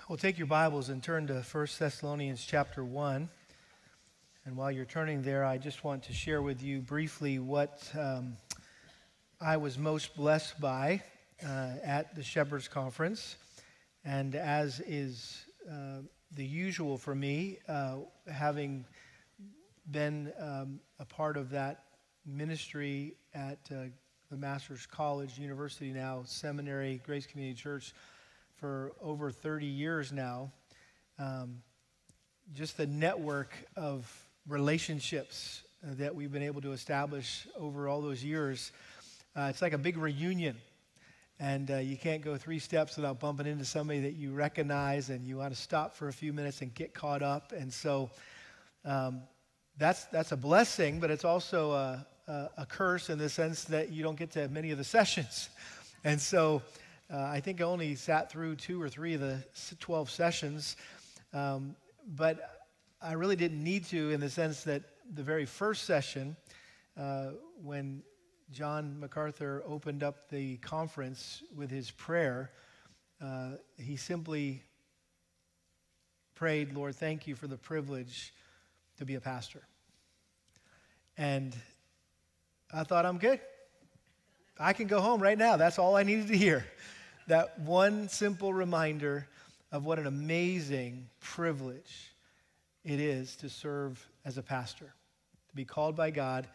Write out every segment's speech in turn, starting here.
Well, take your Bibles and turn to 1 Thessalonians chapter 1. And while you're turning there, I just want to share with you briefly what I was most blessed by at the Shepherds Conference. And as is the usual for me, having been a part of that ministry at the Master's College, University now, Seminary, Grace Community Church, for over 30 years now, just the network of relationships that we've been able to establish over all those years, it's like a big reunion. And you can't go 3 steps without bumping into somebody that you recognize and you want to stop for a few minutes and get caught up. And so that's a blessing, but it's also a curse in the sense that you don't get to many of the sessions. And so I think I only sat through 2 or 3 of the 12 sessions, but I really didn't need to, in the sense that the very first session, when John MacArthur opened up the conference with his prayer, he simply prayed, "Lord, thank you for the privilege to be a pastor." And I thought, I'm good. I can go home right now. That's all I needed to hear. That one simple reminder of what an amazing privilege it is to serve as a pastor, to be called by God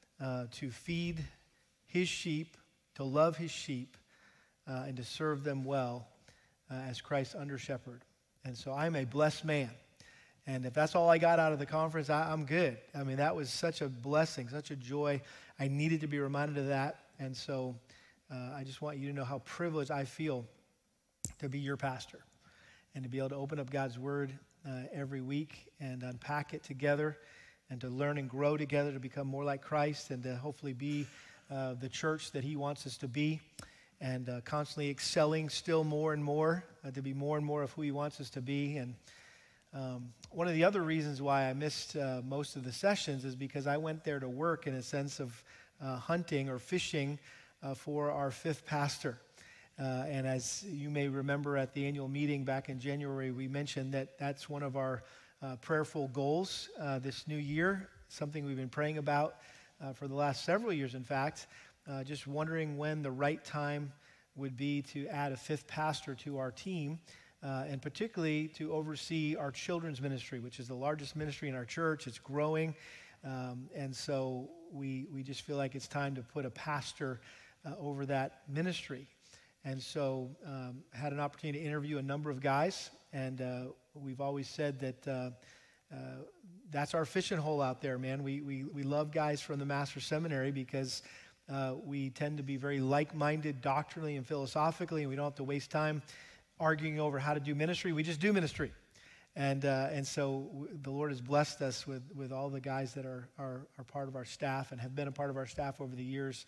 to feed his sheep, to love his sheep, and to serve them well as Christ's under shepherd. And so I'm a blessed man. And if that's all I got out of the conference, I'm good. I mean, that was such a blessing, such a joy. I needed to be reminded of that. And so I just want you to know how privileged I feel to be your pastor and to be able to open up God's word every week and unpack it together and to learn and grow together to become more like Christ and to hopefully be the church that he wants us to be, and constantly excelling still more and more to be more and more of who he wants us to be. And one of the other reasons why I missed most of the sessions is because I went there to work in a sense of hunting or fishing for our 5th pastor. And as you may remember at the annual meeting back in January, we mentioned that that's one of our prayerful goals this new year, something we've been praying about for the last several years, in fact, just wondering when the right time would be to add a 5th pastor to our team, and particularly to oversee our children's ministry, which is the largest ministry in our church. It's growing, and so we just feel like it's time to put a pastor over that ministry. And so had an opportunity to interview a number of guys, and we've always said that that's our fishing hole out there, man. We love guys from the Master's Seminary because we tend to be very like-minded doctrinally and philosophically, and we don't have to waste time arguing over how to do ministry. We just do ministry. And so the Lord has blessed us with all the guys that are part of our staff and have been a part of our staff over the years.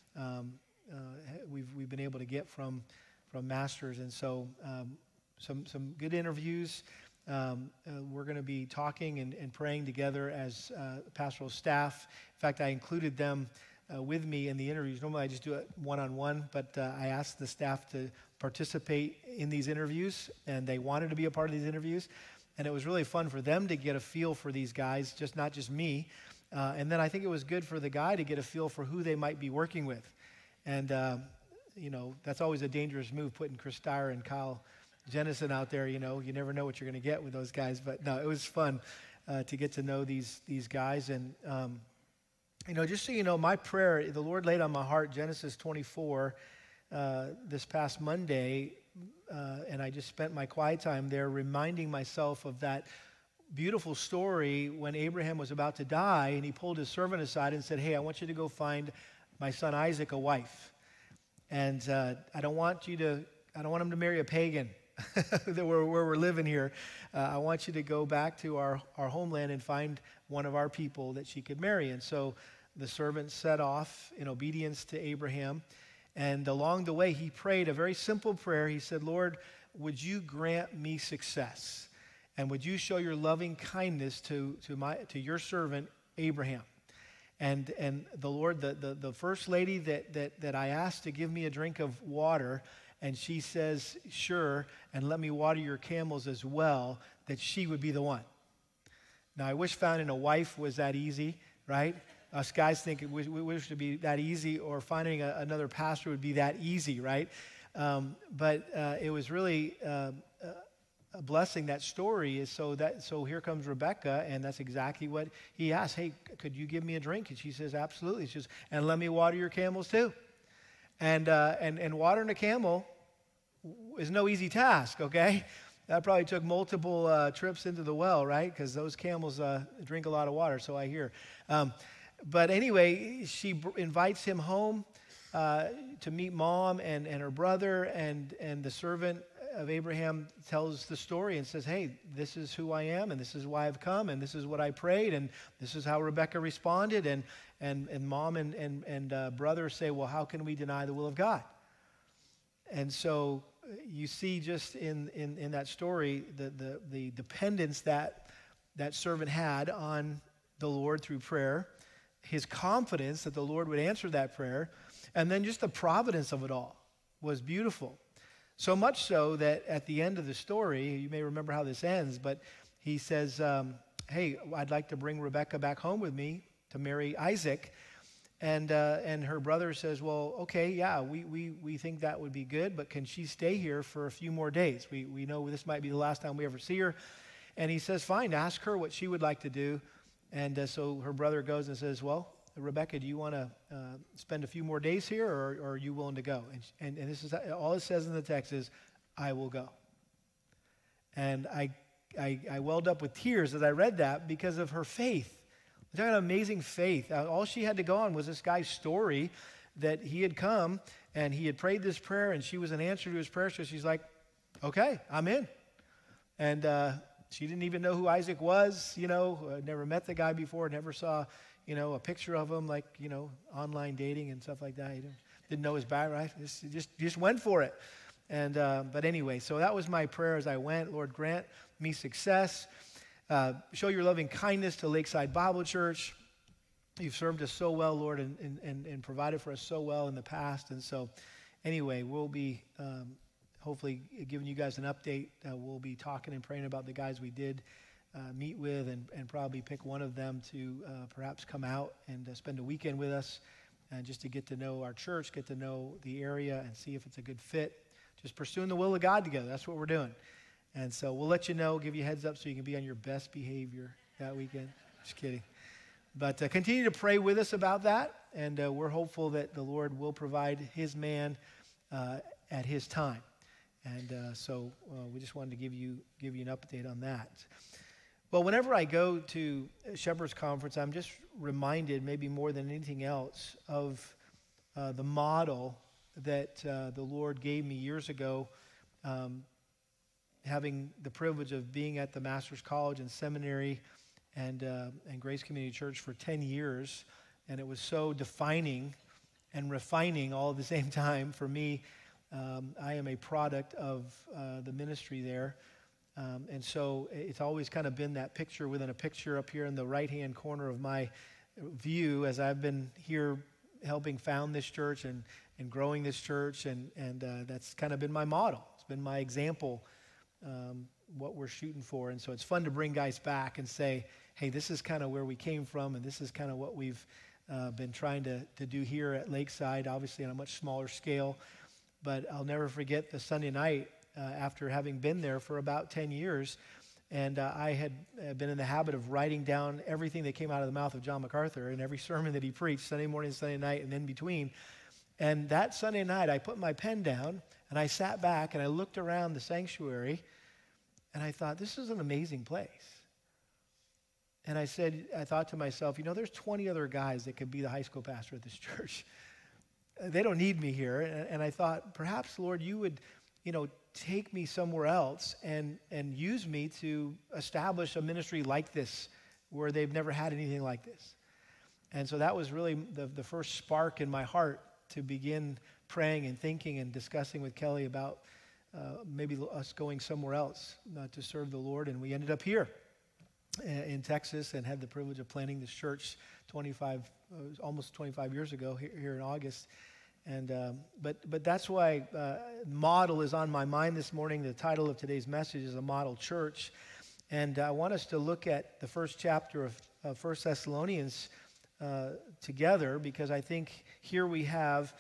We've been able to get from Masters, and so some good interviews. We're going to be talking and praying together as pastoral staff. In fact, I included them with me in the interviews. Normally I just do it one-on-one, but I asked the staff to participate in these interviews, and they wanted to be a part of these interviews. And it was really fun for them to get a feel for these guys, not just me. And then I think it was good for the guy to get a feel for who they might be working with. And, that's always a dangerous move, putting Chris Dyer and Kyle Jennison out there. You never know what you're going to get with those guys. But, no, it was fun to get to know these guys. And, just so you know, my prayer, the Lord laid on my heart Genesis 24 this past Monday, and I just spent my quiet time there reminding myself of that beautiful story when Abraham was about to die, and he pulled his servant aside and said, "Hey, I want you to go find my son Isaac a wife. And I don't want him to marry a pagan where we're living here. I want you to go back to our homeland and find one of our people that she could marry." And so the servant set off in obedience to Abraham. And along the way, he prayed a very simple prayer. He said, "Lord, would you grant me success? And would you show your loving kindness to your servant Abraham?" And the Lord, the first lady that I asked to give me a drink of water and she says, sure, and let me water your camels as well, that she would be the one. Now, I wish finding a wife was that easy, right? Us guys think we wish it would be that easy, or finding another pastor would be that easy, right? But it was really a blessing. That story is so here comes Rebecca, and that's exactly what he asked. Hey, could you give me a drink? And she says, absolutely. She says, and let me water your camels too. And watering a camel is no easy task, okay? That probably took multiple trips into the well, right? Because those camels drink a lot of water, so I hear. But anyway, she invites him home to meet mom and her brother, and the servant of Abraham tells the story and says, hey, this is who I am, and this is why I've come, and this is what I prayed, and this is how Rebecca responded. And mom and brother say, well, how can we deny the will of God? And so you see just in that story the dependence that servant had on the Lord through prayer, his confidence that the Lord would answer that prayer, and then just the providence of it all was beautiful. So much so that at the end of the story, you may remember how this ends, but he says, hey, I'd like to bring Rebecca back home with me to marry Isaac. And her brother says, well, okay, yeah, we think that would be good, but can she stay here for a few more days? We know this might be the last time we ever see her. And he says, fine, ask her what she would like to do. And so her brother goes and says, well, Rebecca, do you want to spend a few more days here, or are you willing to go? And this is all it says in the text is, I will go. And I welled up with tears as I read that because of her faith. We're talking about amazing faith. All she had to go on was this guy's story that he had come and he had prayed this prayer, and she was an answer to his prayer. So she's like, okay, I'm in. And she didn't even know who Isaac was, never met the guy before, never saw, a picture of him, like, online dating and stuff like that. He didn't know his background, right? Just went for it. And but anyway, so that was my prayer as I went. Lord, grant me success. Show your loving kindness to Lakeside Bible Church. You've served us so well, Lord, and provided for us so well in the past. And so anyway, we'll be hopefully giving you guys an update. We'll be talking and praying about the guys we did meet with, and probably pick one of them to perhaps come out and spend a weekend with us, and just to get to know our church, get to know the area, and see if it's a good fit. Just pursuing the will of God together. That's what we're doing. And so we'll let you know, give you a heads up so you can be on your best behavior that weekend. Just kidding. But continue to pray with us about that, and we're hopeful that the Lord will provide his man at his time. And so we just wanted to give you an update on that. Well, whenever I go to Shepherd's Conference, I'm just reminded, maybe more than anything else, of the model that the Lord gave me years ago, having the privilege of being at the Master's College and Seminary and Grace Community Church for 10 years. And it was so defining and refining all at the same time for me. I am a product of the ministry there. And so it's always kind of been that picture within a picture up here in the right-hand corner of my view as I've been here helping found this church and growing this church. And that's kind of been my model. It's been my example, what we're shooting for. And so it's fun to bring guys back and say, hey, this is kind of where we came from, and this is kind of what we've been trying to do here at Lakeside, obviously on a much smaller scale. But I'll never forget the Sunday night after having been there for about 10 years, and I had been in the habit of writing down everything that came out of the mouth of John MacArthur and every sermon that he preached, Sunday morning, Sunday night, and in between. And that Sunday night, I put my pen down, and I sat back, and I looked around the sanctuary, and I thought, this is an amazing place. And I thought to myself, there's 20 other guys that could be the high school pastor at this church. They don't need me here. And I thought, perhaps, Lord, you would, take me somewhere else and use me to establish a ministry like this where they've never had anything like this. And so that was really the first spark in my heart to begin praying and thinking and discussing with Kelly about maybe us going somewhere else to serve the Lord. And we ended up here in Texas and had the privilege of planting this church almost 25 years ago here in August. But that's why model is on my mind this morning. The title of today's message is A Model Church. And I want us to look at the first chapter of 1 Thessalonians together, because I think here we have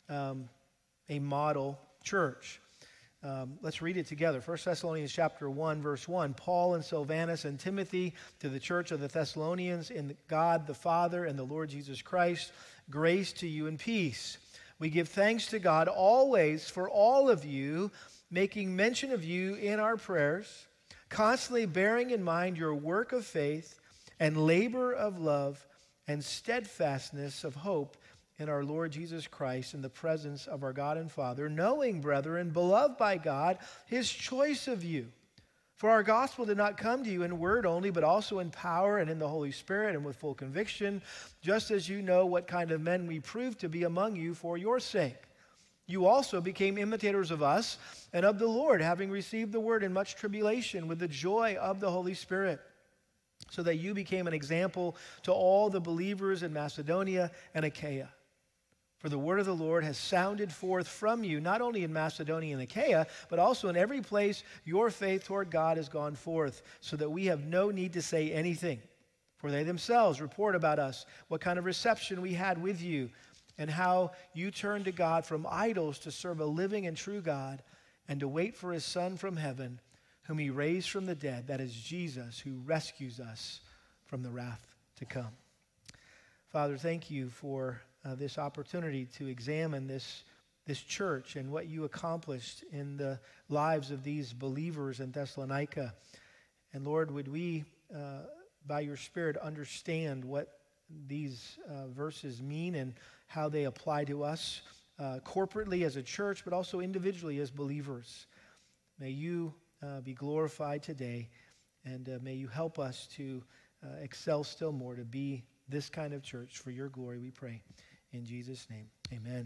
a model church. Let's read it together. 1 Thessalonians chapter 1, verse 1. Paul and Silvanus and Timothy to the church of the Thessalonians in God the Father and the Lord Jesus Christ, grace to you and peace. We give thanks to God always for all of you, making mention of you in our prayers, constantly bearing in mind your work of faith and labor of love and steadfastness of hope in our Lord Jesus Christ in the presence of our God and Father, knowing, brethren, beloved by God, his choice of you. For our gospel did not come to you in word only, but also in power and in the Holy Spirit and with full conviction, just as you know what kind of men we proved to be among you for your sake. You also became imitators of us and of the Lord, having received the word in much tribulation with the joy of the Holy Spirit, so that you became an example to all the believers in Macedonia and Achaia. For the word of the Lord has sounded forth from you, not only in Macedonia and Achaia, but also in every place your faith toward God has gone forth, so that we have no need to say anything. For they themselves report about us what kind of reception we had with you, and how you turned to God from idols to serve a living and true God, and to wait for his Son from heaven, whom he raised from the dead, that is Jesus, who rescues us from the wrath to come. Father, thank you for this opportunity to examine this church and what you accomplished in the lives of these believers in Thessalonica. And Lord, would we, by your Spirit, understand what these verses mean and how they apply to us corporately as a church, but also individually as believers. May you be glorified today, and may you help us to excel still more, to be this kind of church for your glory, we pray. In Jesus' name, amen.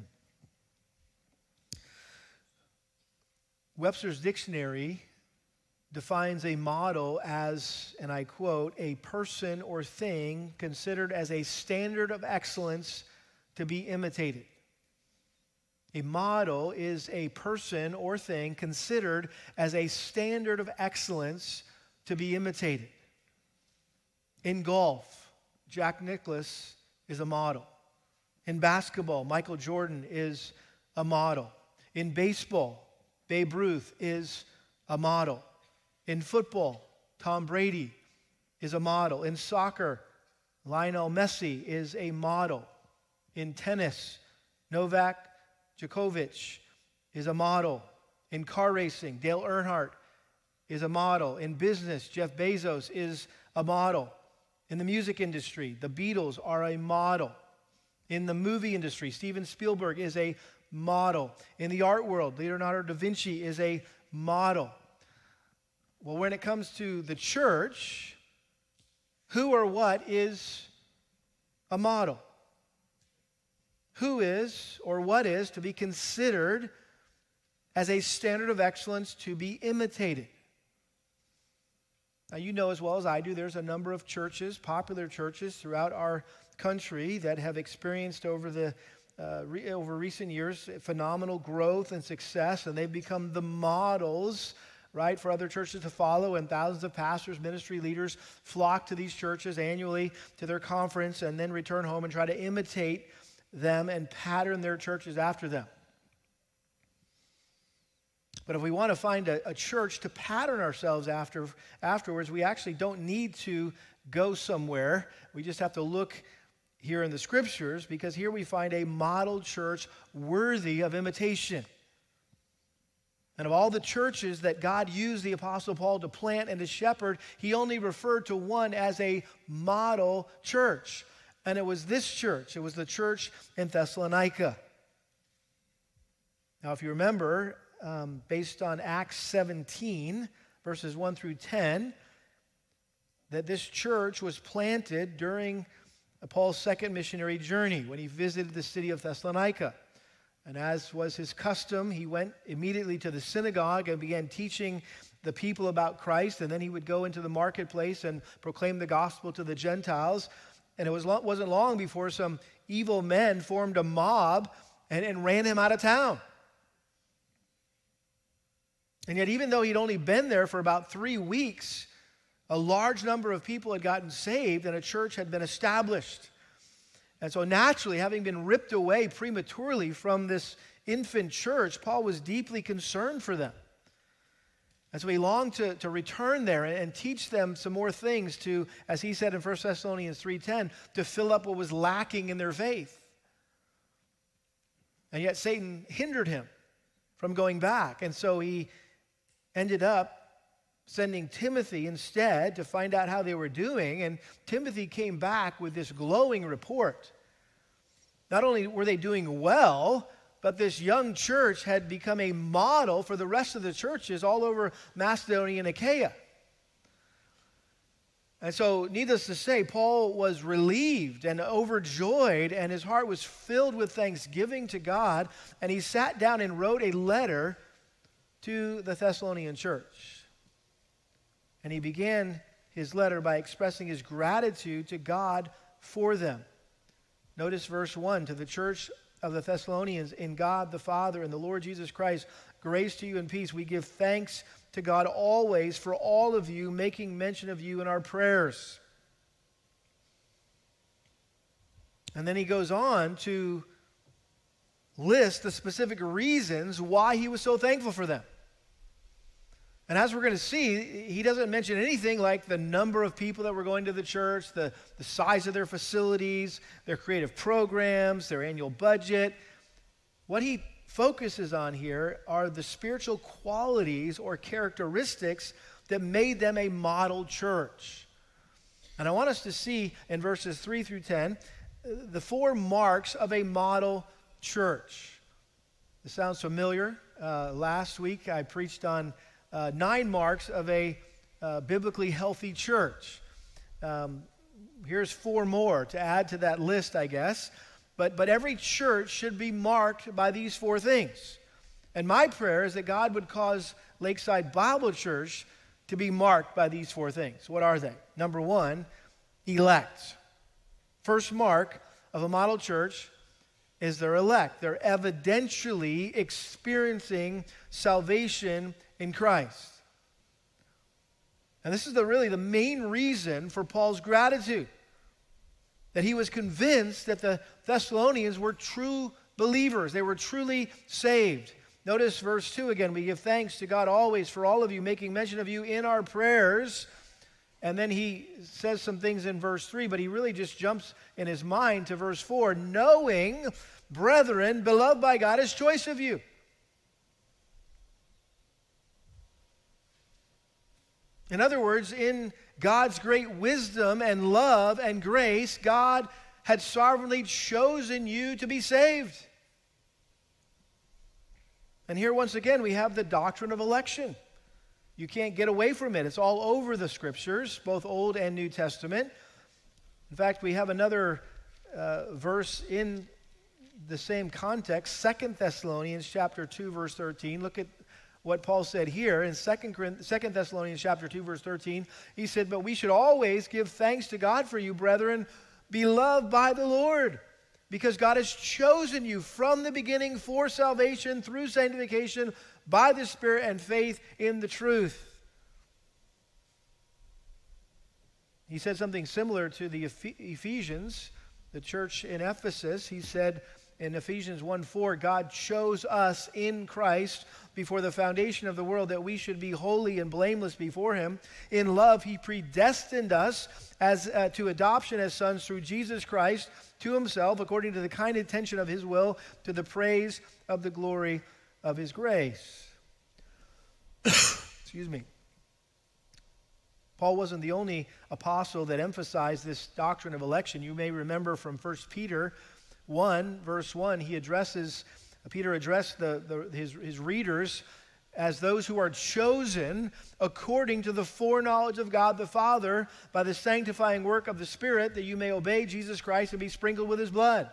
Webster's Dictionary defines a model as, and I quote, a person or thing considered as a standard of excellence to be imitated. A model is a person or thing considered as a standard of excellence to be imitated. In golf, Jack Nicklaus is a model. In basketball, Michael Jordan is a model. In baseball, Babe Ruth is a model. In football, Tom Brady is a model. In soccer, Lionel Messi is a model. In tennis, Novak Djokovic is a model. In car racing, Dale Earnhardt is a model. In business, Jeff Bezos is a model. In the music industry, the Beatles are a model. In the movie industry, Steven Spielberg is a model. In the art world, Leonardo da Vinci is a model. Well, when it comes to the church, who or what is a model? Who is or what is to be considered as a standard of excellence to be imitated? Now, you know as well as I do, there's a number of churches, popular churches throughout our country that have experienced over recent years phenomenal growth and success, and they've become the models, right, for other churches to follow, and thousands of pastors, ministry leaders flock to these churches annually to their conference and then return home and try to imitate them and pattern their churches after them. But if we want to find a church to pattern ourselves afterwards, we actually don't need to go somewhere. We just have to look here in the Scriptures, because here we find a model church worthy of imitation. And of all the churches that God used the Apostle Paul to plant and to shepherd, he only referred to one as a model church. And it was this church. It was the church in Thessalonica. Now, if you remember, based on Acts 17, verses 1 through 10, that this church was planted during Paul's second missionary journey when he visited the city of Thessalonica. And as was his custom, he went immediately to the synagogue and began teaching the people about Christ, and then he would go into the marketplace and proclaim the gospel to the Gentiles. And it wasn't long before some evil men formed a mob and ran him out of town. And yet, even though he'd only been there for about 3 weeks, a large number of people had gotten saved and a church had been established. And so naturally, having been ripped away prematurely from this infant church, Paul was deeply concerned for them. And so he longed to return there and teach them some more things to, as he said in 1 Thessalonians 3:10, to fill up what was lacking in their faith. And yet Satan hindered him from going back. And so he ended up sending Timothy instead to find out how they were doing. And Timothy came back with this glowing report. Not only were they doing well, but this young church had become a model for the rest of the churches all over Macedonia and Achaia. And so, needless to say, Paul was relieved and overjoyed, and his heart was filled with thanksgiving to God, and he sat down and wrote a letter to the Thessalonian church. And he began his letter by expressing his gratitude to God for them. Notice verse 1, to the church of the Thessalonians, in God the Father and the Lord Jesus Christ, grace to you and peace. We give thanks to God always for all of you, making mention of you in our prayers. And then he goes on to list the specific reasons why he was so thankful for them. And as we're going to see, he doesn't mention anything like the number of people that were going to the church, the size of their facilities, their creative programs, their annual budget. What he focuses on here are the spiritual qualities or characteristics that made them a model church. And I want us to see in verses 3 through 10 the 4 marks of a model church. This sounds familiar. Last week I preached on 9 marks of a biblically healthy church. Here's 4 more to add to that list, I guess. But every church should be marked by these 4 things. And my prayer is that God would cause Lakeside Bible Church to be marked by these 4 things. What are they? Number 1, elect. First mark of a model church is they're elect. They're evidentially experiencing salvation in Christ. And this is really the main reason for Paul's gratitude, that he was convinced that the Thessalonians were true believers. They were truly saved. Notice verse 2 again. We give thanks to God always for all of you, making mention of you in our prayers. And then he says some things in verse 3, but he really just jumps in his mind to verse 4, knowing, brethren, beloved by God, his choice of you. In other words, in God's great wisdom and love and grace, God had sovereignly chosen you to be saved. And here once again we have the doctrine of election. You can't get away from it. It's all over the Scriptures, both Old and New Testament. In fact, we have another verse in the same context, 2 Thessalonians chapter 2, verse 13. Look at what Paul said here in 2 Thessalonians chapter 2, verse 13. He said, but we should always give thanks to God for you, brethren, beloved by the Lord, because God has chosen you from the beginning for salvation through sanctification by the Spirit and faith in the truth. He said something similar to the Ephesians, the church in Ephesus. He said in Ephesians 1:4, God chose us in Christ before the foundation of the world that we should be holy and blameless before him. In love, he predestined us as to adoption as sons through Jesus Christ to himself, according to the kind intention of his will, to the praise of the glory of his grace. Excuse me. Paul wasn't the only apostle that emphasized this doctrine of election. You may remember from 1 Peter 1, verse 1, Peter addressed his readers as those who are chosen according to the foreknowledge of God the Father by the sanctifying work of the Spirit, that you may obey Jesus Christ and be sprinkled with his blood.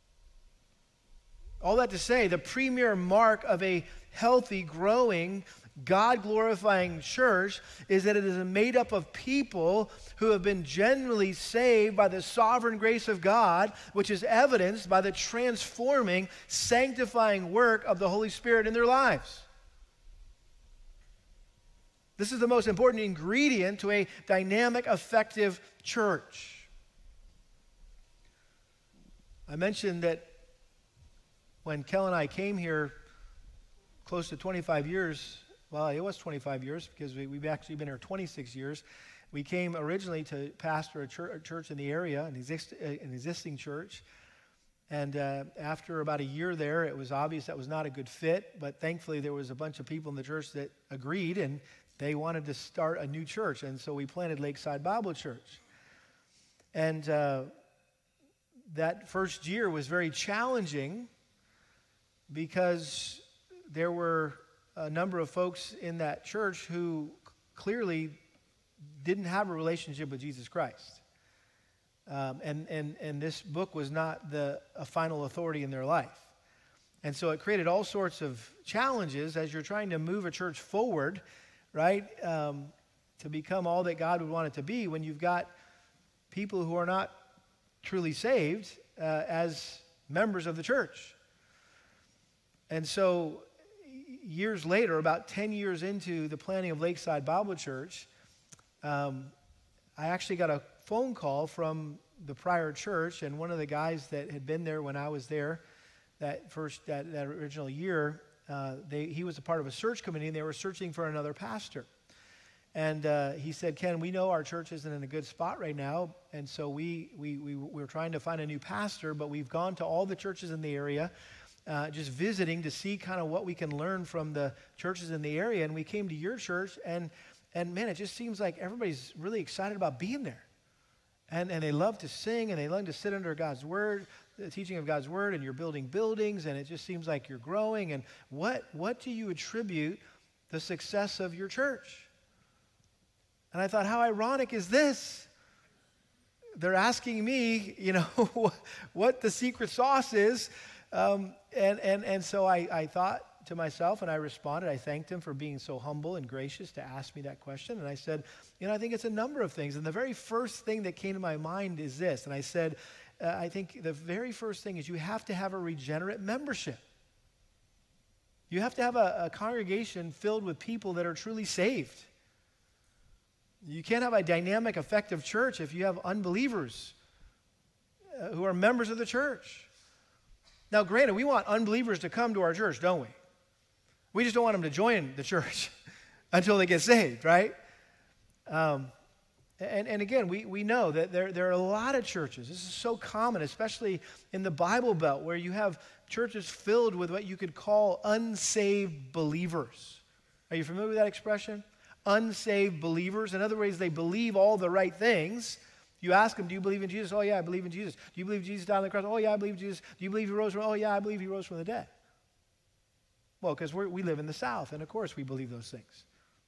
All that to say, the premier mark of a healthy, growing, God-glorifying church is that it is made up of people who have been genuinely saved by the sovereign grace of God, which is evidenced by the transforming, sanctifying work of the Holy Spirit in their lives. This is the most important ingredient to a dynamic, effective church. I mentioned that when Kel and I came here close to 25 years, well, it was 25 years because we've actually been here 26 years. We came originally to pastor a church in the area, an existing church. And after about a year there, it was obvious that was not a good fit. But thankfully, there was a bunch of people in the church that agreed, and they wanted to start a new church. And so we planted Lakeside Bible Church. And that first year was very challenging because there were a number of folks in that church who clearly didn't have a relationship with Jesus Christ. And this book was not a final authority in their life. And so it created all sorts of challenges as you're trying to move a church forward, right, to become all that God would want it to be when you've got people who are not truly saved as members of the church. And so years later, about 10 years into the planning of Lakeside Bible Church, I actually got a phone call from the prior church, and one of the guys that had been there when I was there that original year, he was a part of a search committee, and they were searching for another pastor. And he said, Ken, we know our church isn't in a good spot right now, and so we're trying to find a new pastor, but we've gone to all the churches in the area, just visiting to see kind of what we can learn from the churches in the area. And we came to your church, and man, it just seems like everybody's really excited about being there. And they love to sing, and they love to sit under God's word, the teaching of God's word, and you're building buildings, and it just seems like you're growing. And what do you attribute the success of your church? And I thought, how ironic is this? They're asking me, what the secret sauce is. And so I thought to myself, and I responded. I thanked him for being so humble and gracious to ask me that question. And I said, I think it's a number of things. And the very first thing that came to my mind is this. And I said, I think the very first thing is you have to have a regenerate membership. You have to have a congregation filled with people that are truly saved. You can't have a dynamic, effective church if you have unbelievers who are members of the church. Now, granted, we want unbelievers to come to our church, don't we? We just don't want them to join the church until they get saved, right? And again, we know that there are a lot of churches. This is so common, especially in the Bible Belt, where you have churches filled with what you could call unsaved believers. Are you familiar with that expression? Unsaved believers. In other words, they believe all the right things. You ask them, do you believe in Jesus? Oh, yeah, I believe in Jesus. Do you believe Jesus died on the cross? Oh, yeah, I believe Jesus. Do you believe he rose from? Oh, yeah, I believe he rose from the dead. Well, because we live in the South, and of course we believe those things.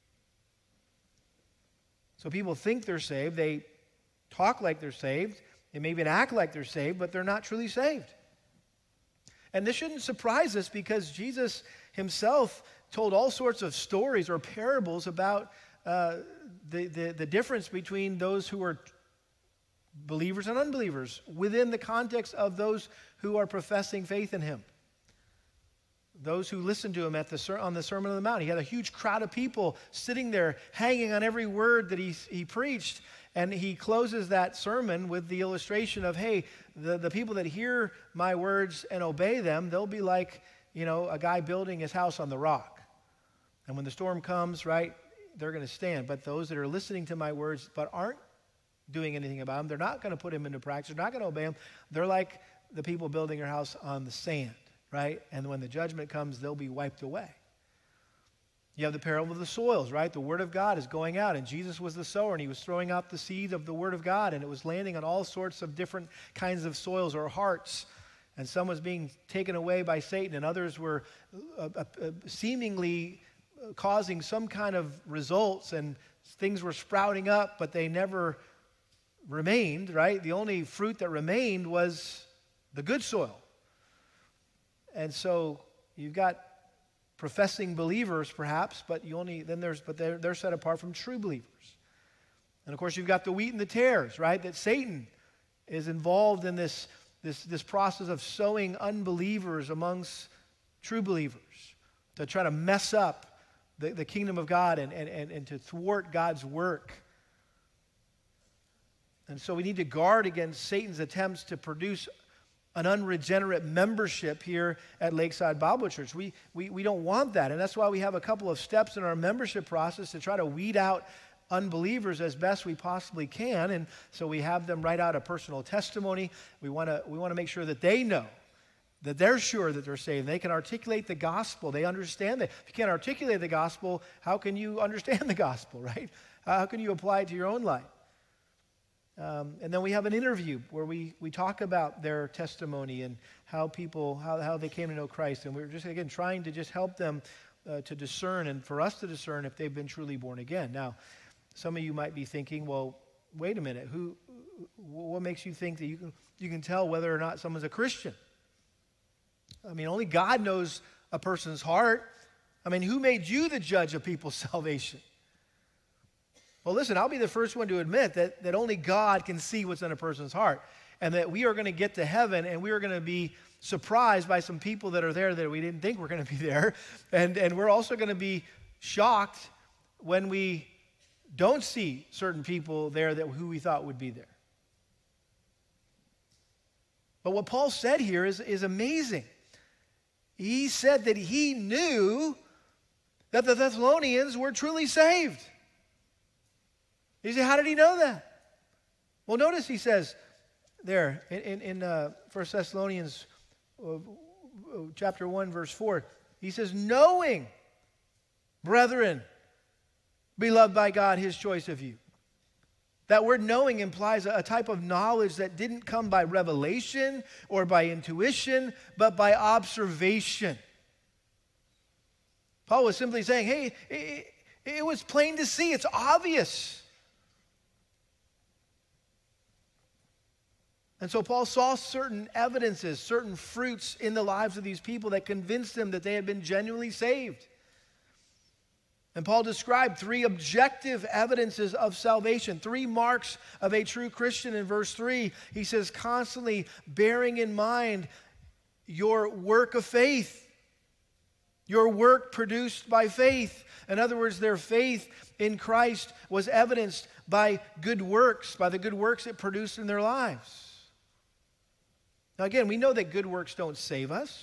So people think they're saved. They talk like they're saved. They may even act like they're saved, but they're not truly saved. And this shouldn't surprise us because Jesus himself told all sorts of stories or parables about the difference between those who are believers and unbelievers within the context of those who are professing faith in him. Those who listened to him on the Sermon on the Mount. He had a huge crowd of people sitting there hanging on every word that he preached. And he closes that sermon with the illustration of, hey, the people that hear my words and obey them, they'll be like, a guy building his house on the rock. And when the storm comes, right, they're going to stand. But those that are listening to my words but aren't doing anything about them, they're not going to put him into practice, they're not going to obey him. They're like the people building their house on the sand, right? And when the judgment comes, they'll be wiped away. You have the parable of the soils, right? The word of God is going out, and Jesus was the sower, and he was throwing out the seed of the word of God, and it was landing on all sorts of different kinds of soils or hearts. And some was being taken away by Satan, and others were seemingly causing some kind of results, and things were sprouting up, but they never remained, right? The only fruit that remained was the good soil. And so you've got professing believers, perhaps, but they're set apart from true believers. And of course, you've got the wheat and the tares, right? That Satan is involved in this process of sowing unbelievers amongst true believers to try to mess up the kingdom of God and to thwart God's work. And so we need to guard against Satan's attempts to produce an unregenerate membership here at Lakeside Bible Church. We don't want that, and that's why we have a couple of steps in our membership process to try to weed out unbelievers as best we possibly can. And so we have them write out a personal testimony. We want to make sure that they know, that they're sure that they're saved. They can articulate the gospel. They understand that. If you can't articulate the gospel, how can you understand the gospel, right? How can you apply it to your own life? And then we have an interview where we talk about their testimony and how they came to know Christ. And we're just, again, trying to just help them to discern and for us to discern if they've been truly born again. Now, some of you might be thinking, well, wait a minute. What makes you think that you can tell whether or not someone's a Christian? I mean, only God knows a person's heart. I mean, who made you the judge of people's salvation? Well, listen, I'll be the first one to admit that only God can see what's in a person's heart, and that we are going to get to heaven and we are going to be surprised by some people that are there that we didn't think were going to be there, and we're also going to be shocked when we don't see certain people there who we thought would be there. But what Paul said here is amazing. He said that he knew that the Thessalonians were truly saved. You say, how did he know that? Well, notice he says there in 1 Thessalonians chapter 1, verse 4, he says, knowing, brethren, beloved by God, his choice of you. That word knowing implies a type of knowledge that didn't come by revelation or by intuition, but by observation. Paul was simply saying, hey, it was plain to see. It's obvious. And so Paul saw certain evidences, certain fruits in the lives of these people that convinced him that they had been genuinely saved. And Paul described 3 objective evidences of salvation, 3 marks of a true Christian in verse 3. He says, constantly bearing in mind your work of faith, your work produced by faith. In other words, their faith in Christ was evidenced by good works, by the good works it produced in their lives. Now again, we know that good works don't save us,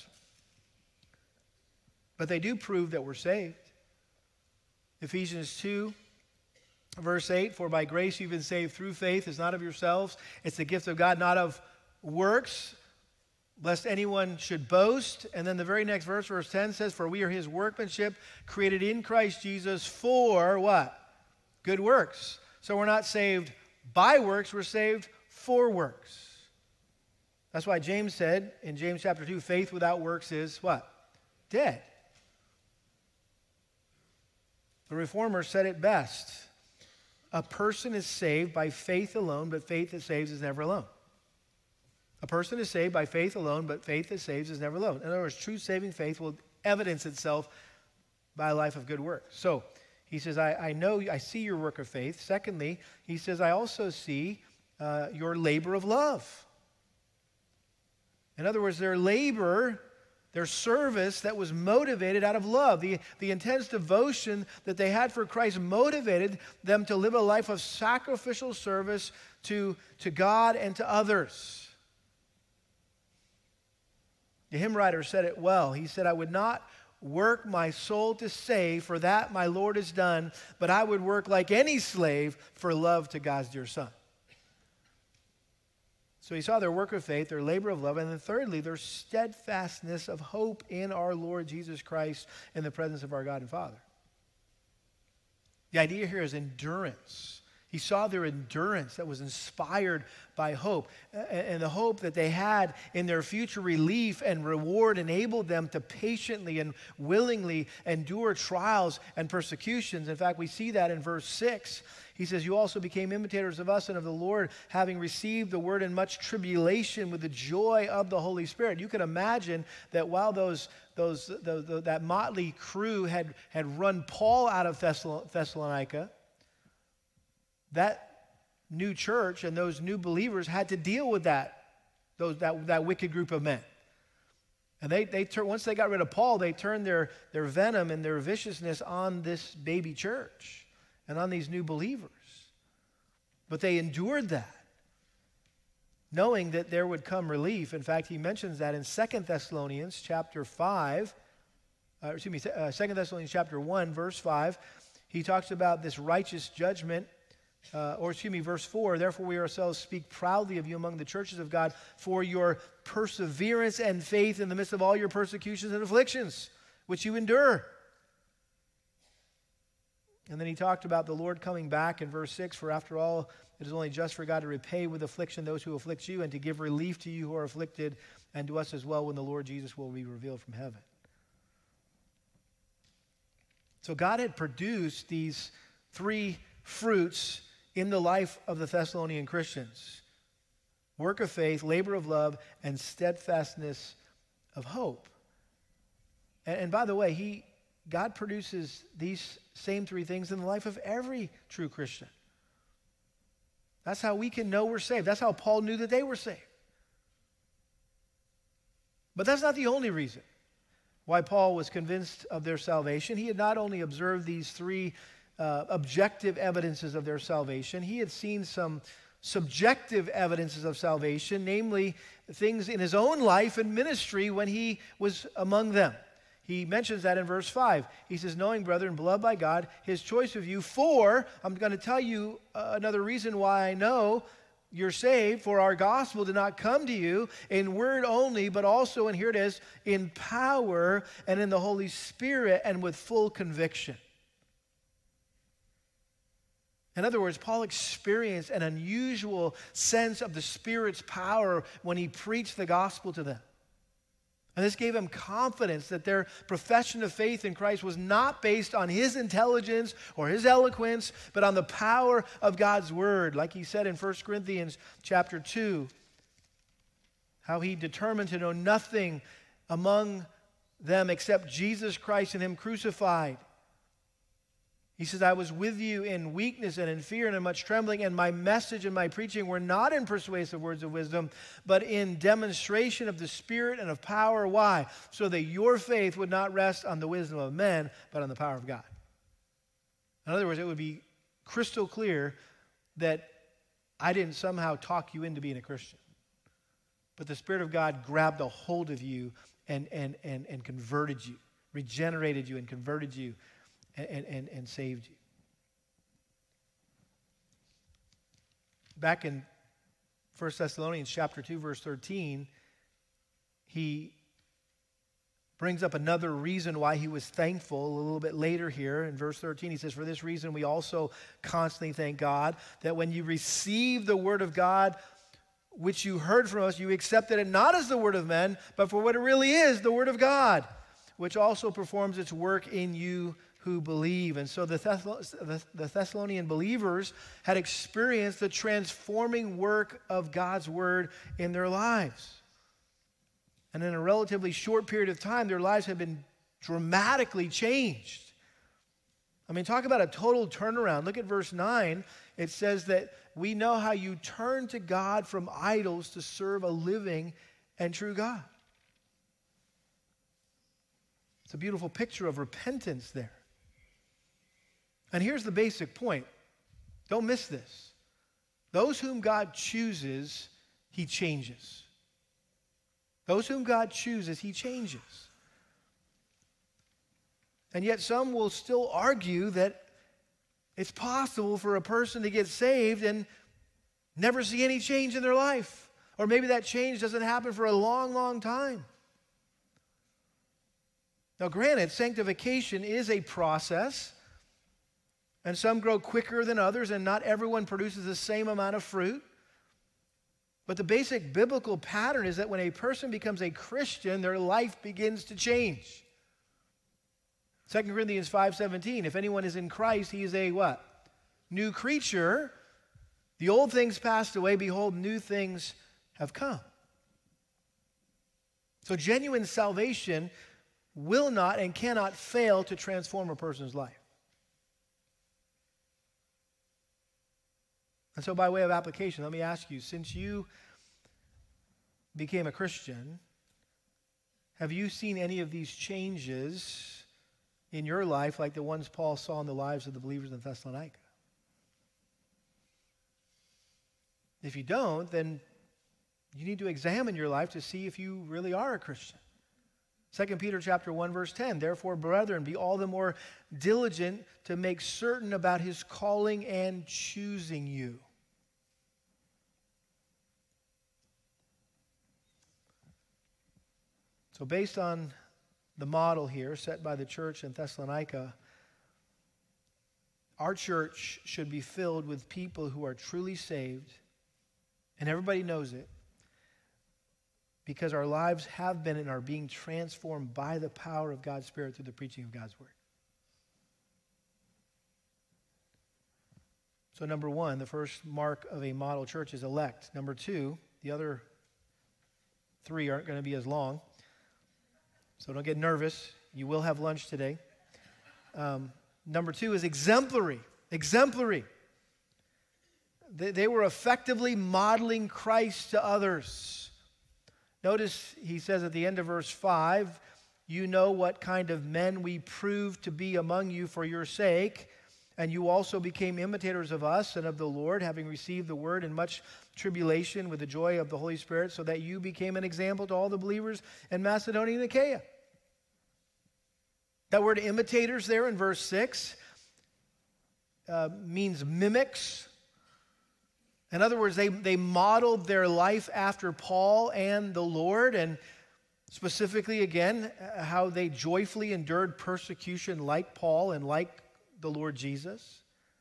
but they do prove that we're saved. Ephesians 2, verse 8, for by grace you've been saved through faith. It's not of yourselves. It's the gift of God, not of works, lest anyone should boast. And then the very next verse, verse 10 says, for we are his workmanship, created in Christ Jesus for what? Good works. So we're not saved by works, we're saved for works. That's why James said in James chapter 2, faith without works is what? Dead. The Reformers said it best. A person is saved by faith alone, but faith that saves is never alone. A person is saved by faith alone, but faith that saves is never alone. In other words, true saving faith will evidence itself by a life of good works. So he says, I see your work of faith. Secondly, he says, I also see your labor of love. In other words, their labor, their service that was motivated out of love. The intense devotion that they had for Christ motivated them to live a life of sacrificial service to God and to others. The hymn writer said it well. He said, I would not work my soul to save, for that my Lord has done, but I would work like any slave for love to God's dear Son. So he saw their work of faith, their labor of love, and then thirdly, their steadfastness of hope in our Lord Jesus Christ in the presence of our God and Father. The idea here is endurance. He saw their endurance that was inspired by hope. And the hope that they had in their future relief and reward enabled them to patiently and willingly endure trials and persecutions. In fact, we see that in verse 6. He says, you also became imitators of us and of the Lord, having received the word in much tribulation with the joy of the Holy Spirit. You can imagine that while that motley crew had run Paul out of Thessalonica, that new church and those new believers had to deal with that wicked group of men. And once they got rid of Paul, they turned their venom and their viciousness on this baby church and on these new believers. But they endured that, knowing that there would come relief. In fact, he mentions that in 2 Thessalonians chapter 1, verse 5. He talks about this righteous judgment. Verse 4, therefore we ourselves speak proudly of you among the churches of God for your perseverance and faith in the midst of all your persecutions and afflictions, which you endure. And then he talked about the Lord coming back in verse 6, for after all, it is only just for God to repay with affliction those who afflict you and to give relief to you who are afflicted and to us as well when the Lord Jesus will be revealed from heaven. So God had produced these three fruits in the life of the Thessalonian Christians: work of faith, labor of love, and steadfastness of hope. And by the way, God produces these same three things in the life of every true Christian. That's how we can know we're saved. That's how Paul knew that they were saved. But that's not the only reason why Paul was convinced of their salvation. He had not only observed these three objective evidences of their salvation, he had seen some subjective evidences of salvation, namely things in his own life and ministry when he was among them. He mentions that in verse 5. He says, knowing, brethren, beloved by God, his choice of you, for, I'm going to tell you another reason why I know you're saved, for our gospel did not come to you in word only, but also, and here it is, in power and in the Holy Spirit and with full conviction. In other words, Paul experienced an unusual sense of the Spirit's power when he preached the gospel to them. And this gave him confidence that their profession of faith in Christ was not based on his intelligence or his eloquence, but on the power of God's word. Like he said in 1 Corinthians chapter 2, how he determined to know nothing among them except Jesus Christ and him crucified. He says, I was with you in weakness and in fear and in much trembling, and my message and my preaching were not in persuasive words of wisdom, but in demonstration of the Spirit and of power. Why? So that your faith would not rest on the wisdom of men, but on the power of God. In other words, it would be crystal clear that I didn't somehow talk you into being a Christian, but the Spirit of God grabbed a hold of you and converted you, regenerated you and converted you, and saved you. Back in 1 Thessalonians chapter 2, verse 13, he brings up another reason why he was thankful a little bit later here. In verse 13, he says, for this reason we also constantly thank God that when you received the word of God, which you heard from us, you accepted it not as the word of men, but for what it really is, the word of God, which also performs its work in you who believe. And so the Thessalonian believers had experienced the transforming work of God's word in their lives. And in a relatively short period of time, their lives had been dramatically changed. I mean, talk about a total turnaround. Look at verse 9. It says that we know how you turn to God from idols to serve a living and true God. It's a beautiful picture of repentance there. And here's the basic point. Don't miss this. Those whom God chooses, he changes. Those whom God chooses, he changes. And yet some will still argue that it's possible for a person to get saved and never see any change in their life. Or maybe that change doesn't happen for a long, long time. Now, granted, sanctification is a process. And some grow quicker than others, and not everyone produces the same amount of fruit. But the basic biblical pattern is that when a person becomes a Christian, their life begins to change. 2 Corinthians 5:17, if anyone is in Christ, he is a what? New creature. The old things passed away, behold, new things have come. So genuine salvation will not and cannot fail to transform a person's life. And so by way of application, let me ask you, since you became a Christian, have you seen any of these changes in your life like the ones Paul saw in the lives of the believers in Thessalonica? If you don't, then you need to examine your life to see if you really are a Christian. 2 Peter chapter 1, verse 10, therefore, brethren, be all the more diligent to make certain about his calling and choosing you. So based on the model here set by the church in Thessalonica, our church should be filled with people who are truly saved, and everybody knows it, because our lives have been and are being transformed by the power of God's Spirit through the preaching of God's Word. So number one, the first mark of a model church is elect. Number two, the other three aren't going to be as long, so don't get nervous. You will have lunch today. Number two is exemplary. Exemplary. They were effectively modeling Christ to others. Notice he says at the end of verse 5, you know what kind of men we proved to be among you for your sake, and you also became imitators of us and of the Lord, having received the word in much tribulation with the joy of the Holy Spirit, so that you became an example to all the believers in Macedonia and Achaia. That word imitators there in verse 6 means mimics. In other words, they modeled their life after Paul and the Lord, and specifically, again, how they joyfully endured persecution like Paul and like the Lord Jesus.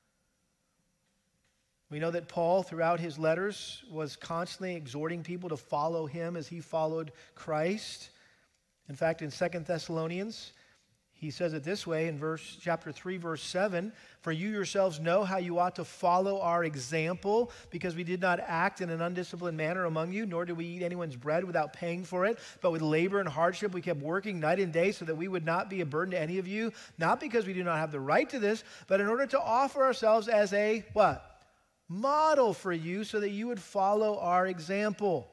We know that Paul, throughout his letters, was constantly exhorting people to follow him as he followed Christ. In fact, in 2 Thessalonians, he says it this way in chapter 3, verse 7, for you yourselves know how you ought to follow our example, because we did not act in an undisciplined manner among you, nor did we eat anyone's bread without paying for it, but with labor and hardship we kept working night and day so that we would not be a burden to any of you, not because we do not have the right to this, but in order to offer ourselves as a, what? Model for you, so that you would follow our example.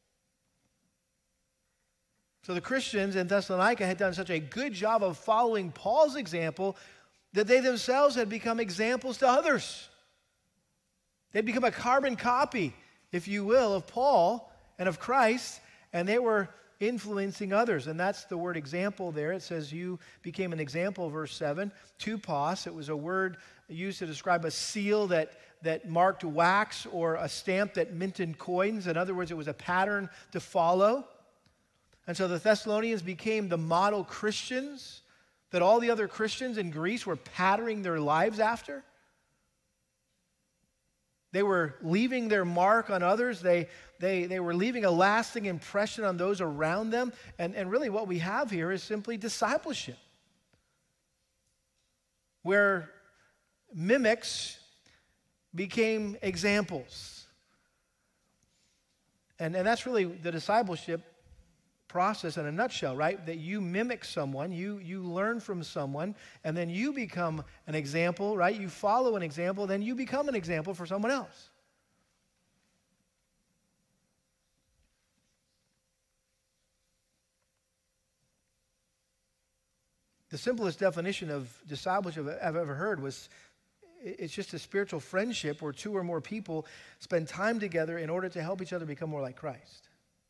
So the Christians in Thessalonica had done such a good job of following Paul's example that they themselves had become examples to others. They'd become a carbon copy, if you will, of Paul and of Christ, and they were influencing others. And that's the word example there. It says you became an example, verse 7. Tupos, it was a word used to describe a seal that marked wax or a stamp that minted coins. In other words, it was a pattern to follow. And so the Thessalonians became the model Christians that all the other Christians in Greece were patterning their lives after. They were leaving their mark on others. They were leaving a lasting impression on those around them. And really what we have here is simply discipleship, where mimics became examples. And that's really the discipleship process in a nutshell, right? That you mimic someone, you learn from someone, and then you become an example, right? You follow an example, then you become an example for someone else. The simplest definition of discipleship I've ever heard was it's just a spiritual friendship where two or more people spend time together in order to help each other become more like Christ.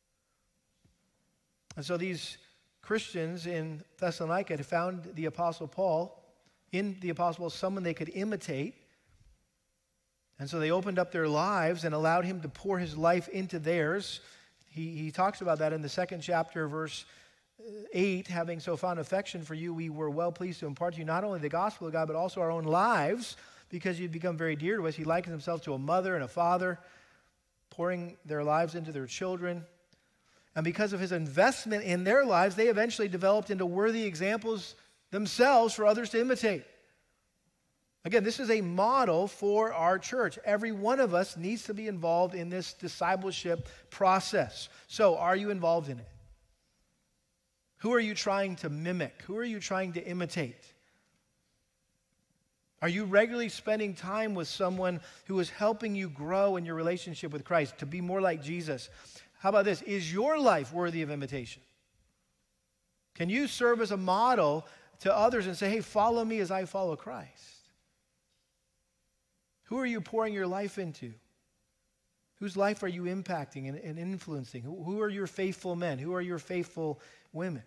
And so these Christians in Thessalonica had found the Apostle Paul, in the Apostle Paul, someone they could imitate. And so they opened up their lives and allowed him to pour his life into theirs. He talks about that in the second chapter, verse 8, having so found affection for you, we were well pleased to impart to you not only the gospel of God, but also our own lives, because you've become very dear to us. He likens himself to a mother and a father, pouring their lives into their children. And because of his investment in their lives, they eventually developed into worthy examples themselves for others to imitate. Again, this is a model for our church. Every one of us needs to be involved in this discipleship process. So, are you involved in it? Who are you trying to mimic? Who are you trying to imitate? Are you regularly spending time with someone who is helping you grow in your relationship with Christ, to be more like Jesus? How about this? Is your life worthy of imitation? Can you serve as a model to others and say, hey, follow me as I follow Christ? Who are you pouring your life into? Whose life are you impacting and influencing? Who are your faithful men? Who are your faithful women?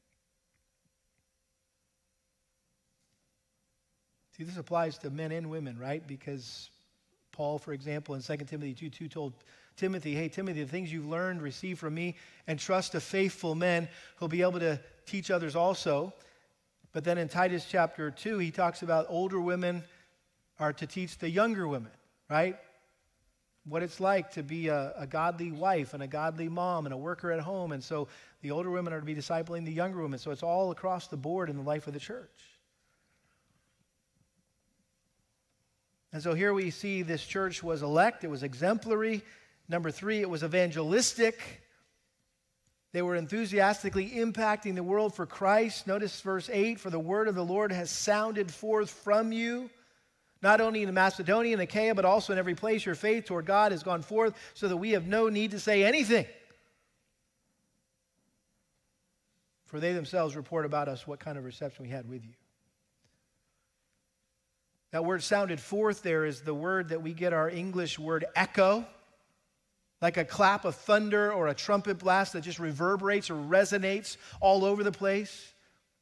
See, this applies to men and women, right? Because Paul, for example, in 2 Timothy 2:2 told Timothy, hey, Timothy, the things you've learned, receive from me, and trust to faithful men who'll be able to teach others also. But then in Titus chapter 2, he talks about older women are to teach the younger women, right? What it's like to be a godly wife and a godly mom and a worker at home. And so the older women are to be discipling the younger women. So it's all across the board in the life of the church. And so here we see this church was elect. It was exemplary. Number 3, it was evangelistic. They were enthusiastically impacting the world for Christ. Notice verse 8, for the word of the Lord has sounded forth from you. Not only in Macedonia and Achaia, but also in every place your faith toward God has gone forth, so that we have no need to say anything. For they themselves report about us what kind of reception we had with you. That word sounded forth there is the word that we get our English word echo, like a clap of thunder or a trumpet blast that just reverberates or resonates all over the place.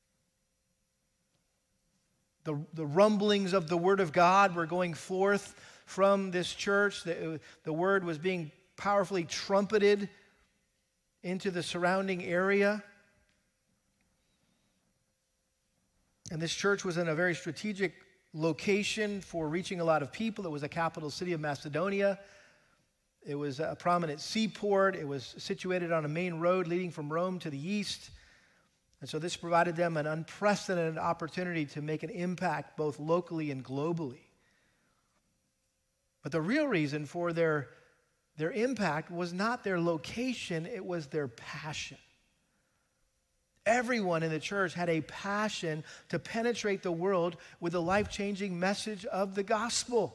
The rumblings of the word of God were going forth from this church. The word was being powerfully trumpeted into the surrounding area. And this church was in a very strategic location for reaching a lot of people. It was a capital city of Macedonia. It was a prominent seaport. It was situated on a main road leading from Rome to the east. And so this provided them an unprecedented opportunity to make an impact both locally and globally. But the real reason for their impact was not their location, it was their passion. Everyone in the church had a passion to penetrate the world with the life-changing message of the gospel.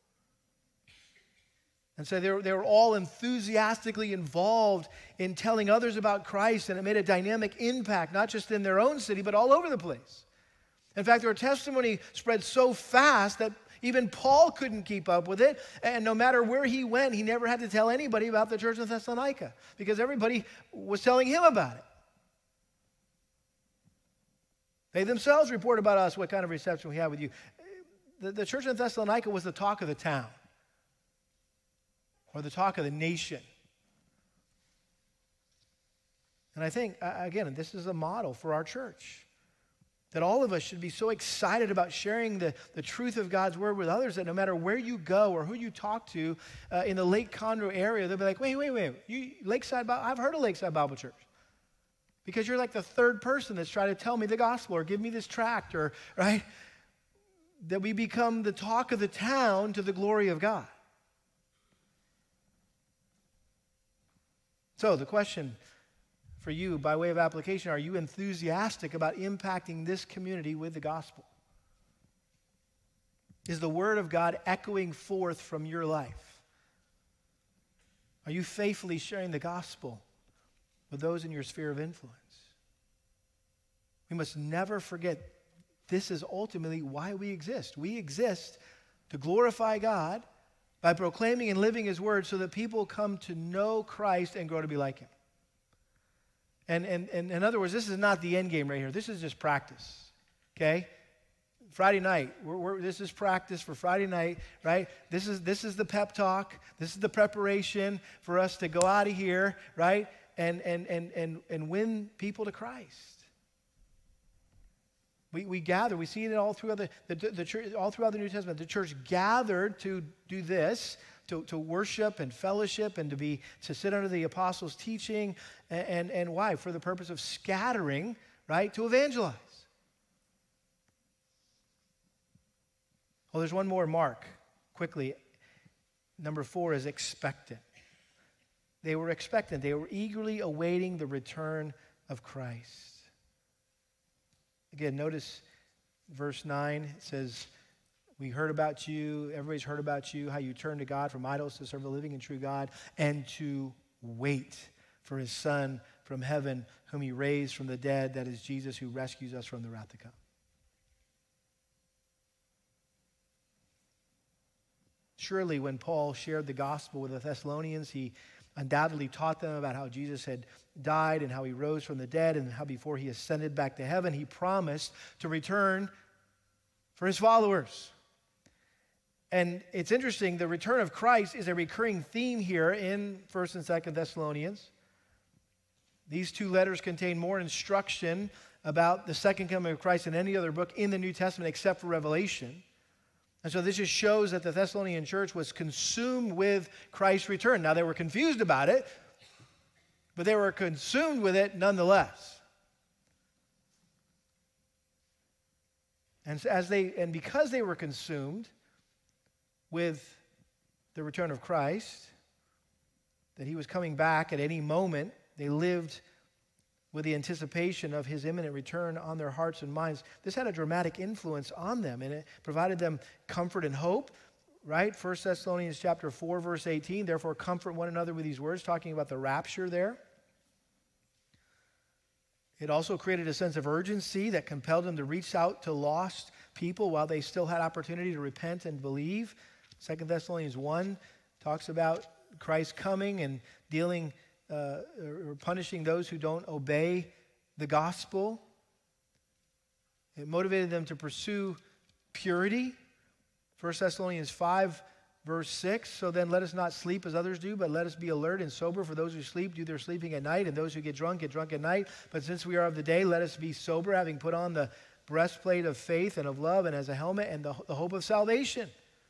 And so they were all enthusiastically involved in telling others about Christ, and it made a dynamic impact, not just in their own city, but all over the place. In fact, their testimony spread so fast that even Paul couldn't keep up with it, and no matter where he went, he never had to tell anybody about the church in Thessalonica, because everybody was telling him about it. They themselves report about us what kind of reception we had with you. The church in Thessalonica was the talk of the town, or the talk of the nation. And I think, again, this is a model for our church, that all of us should be so excited about sharing the truth of God's word with others that no matter where you go or who you talk to in the Lake Conroe area, they'll be like, wait, Lakeside Bible, I've heard of Lakeside Bible Church. Because you're like the third person that's trying to tell me the gospel or give me this tract, or, right? That we become the talk of the town to the glory of God. So the question for you by way of application, are you enthusiastic about impacting this community with the gospel? Is the word of God echoing forth from your life? Are you faithfully sharing the gospel with those in your sphere of influence? We must never forget this is ultimately why we exist. We exist to glorify God by proclaiming and living his word so that people come to know Christ and grow to be like him. And in other words, this is not the end game right here. This is just practice, okay? Friday night, this is practice for Friday night, right? This is the pep talk. This is the preparation for us to go out of here, right? And win people to Christ. We gather. We see it all throughout the church, all throughout the New Testament. The church gathered to do this, to worship and fellowship, and to sit under the apostles' teaching, and why? For the purpose of scattering, right? To evangelize. Well, there's one more mark. Quickly, number 4 is expectant. They were expectant. They were eagerly awaiting the return of Christ. Again, notice verse 9. It says, we heard about you, everybody's heard about you, how you turned to God from idols to serve the living and true God, and to wait for his Son from heaven, whom he raised from the dead, that is Jesus, who rescues us from the wrath to come. Surely when Paul shared the gospel with the Thessalonians, he undoubtedly taught them about how Jesus had died and how he rose from the dead, and how before he ascended back to heaven, he promised to return for his followers. And it's interesting, the return of Christ is a recurring theme here in 1st and 2nd Thessalonians. These 2 letters contain more instruction about the second coming of Christ than any other book in the New Testament except for Revelation. And so this just shows that the Thessalonian church was consumed with Christ's return. Now, they were confused about it, but they were consumed with it nonetheless. And because they were consumed with the return of Christ, that he was coming back at any moment, they lived with the anticipation of his imminent return on their hearts and minds. This had a dramatic influence on them, and it provided them comfort and hope, right? 1 Thessalonians chapter 4, verse 18, therefore comfort one another with these words, talking about the rapture there. It also created a sense of urgency that compelled them to reach out to lost people while they still had opportunity to repent and believe. 2 Thessalonians 1 talks about Christ coming and dealing or punishing those who don't obey the gospel. It motivated them to pursue purity. 1 Thessalonians 5, verse 6, so then let us not sleep as others do, but let us be alert and sober. For those who sleep do their sleeping at night, and those who get drunk at night. But since we are of the day, let us be sober, having put on the breastplate of faith and of love, and as a helmet, and the hope of salvation.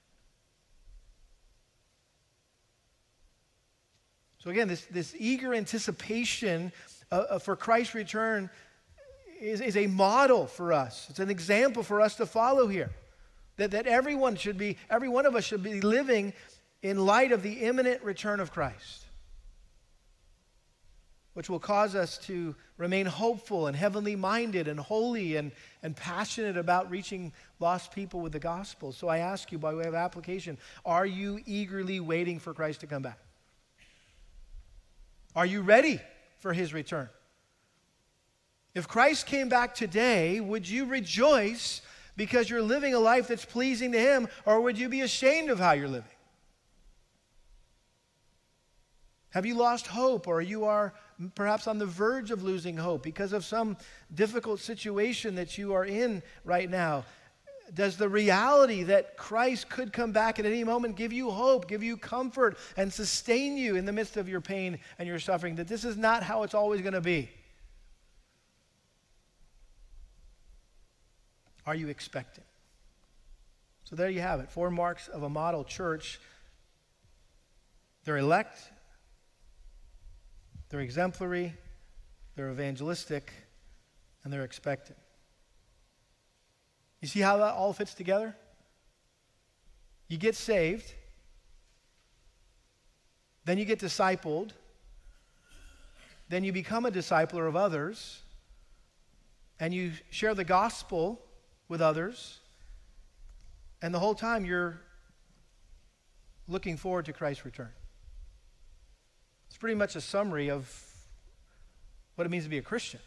So again, this eager anticipation for Christ's return is a model for us. It's an example for us to follow here. That every one of us should be living in light of the imminent return of Christ, which will cause us to remain hopeful and heavenly minded and holy and passionate about reaching lost people with the gospel. So I ask you, by way of application, are you eagerly waiting for Christ to come back? Are you ready for his return? If Christ came back today, would you rejoice because you're living a life that's pleasing to him, or would you be ashamed of how you're living? Have you lost hope, or you are perhaps on the verge of losing hope because of some difficult situation that you are in right now? Does the reality that Christ could come back at any moment give you hope, give you comfort, and sustain you in the midst of your pain and your suffering, that this is not how it's always going to be? Are you expecting? So there you have it, 4 marks of a model church. They're elect, they're exemplary, they're evangelistic, and they're expectant. You see how that all fits together? You get saved, then you get discipled, then you become a discipler of others, and you share the gospel with others, and the whole time you're looking forward to Christ's return. It's pretty much a summary of what it means to be a Christian.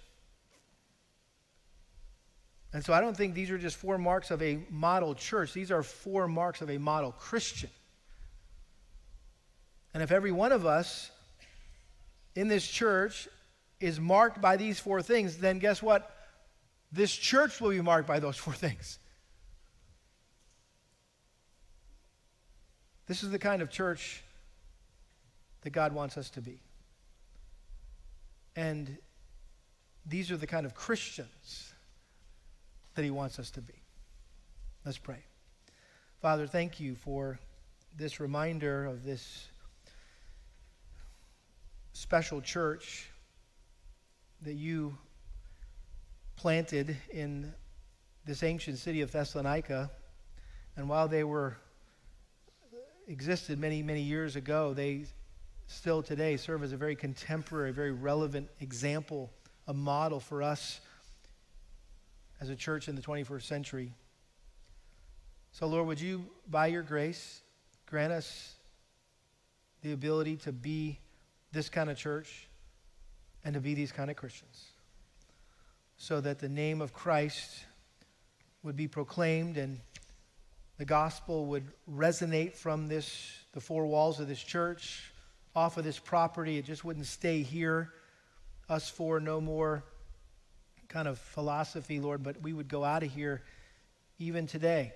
And so I don't think these are just 4 marks of a model church. These are 4 marks of a model Christian. And if every one of us in this church is marked by these 4 things, then guess what? This church will be marked by those 4 things. This is the kind of church that God wants us to be. And these are the kind of Christians that he wants us to be. Let's pray. Father, thank you for this reminder of this special church that you planted in this ancient city of Thessalonica. And while they existed many, many years ago, they still today serve as a very contemporary, very relevant example, a model for us as a church in the 21st century. So, Lord, would you, by your grace, grant us the ability to be this kind of church and to be these kind of Christians, so that the name of Christ would be proclaimed and the gospel would resonate from the four walls of this church, off of this property. It just wouldn't stay here, us for no more kind of philosophy, Lord, but we would go out of here even today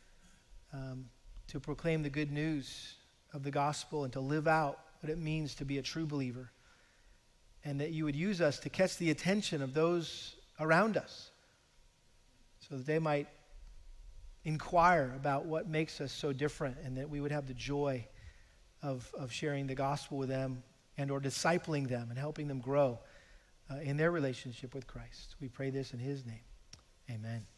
to proclaim the good news of the gospel and to live out what it means to be a true believer. And that you would use us to catch the attention of those around us so that they might inquire about what makes us so different, and that we would have the joy of sharing the gospel with them and or discipling them and helping them grow in their relationship with Christ. We pray this in his name. Amen.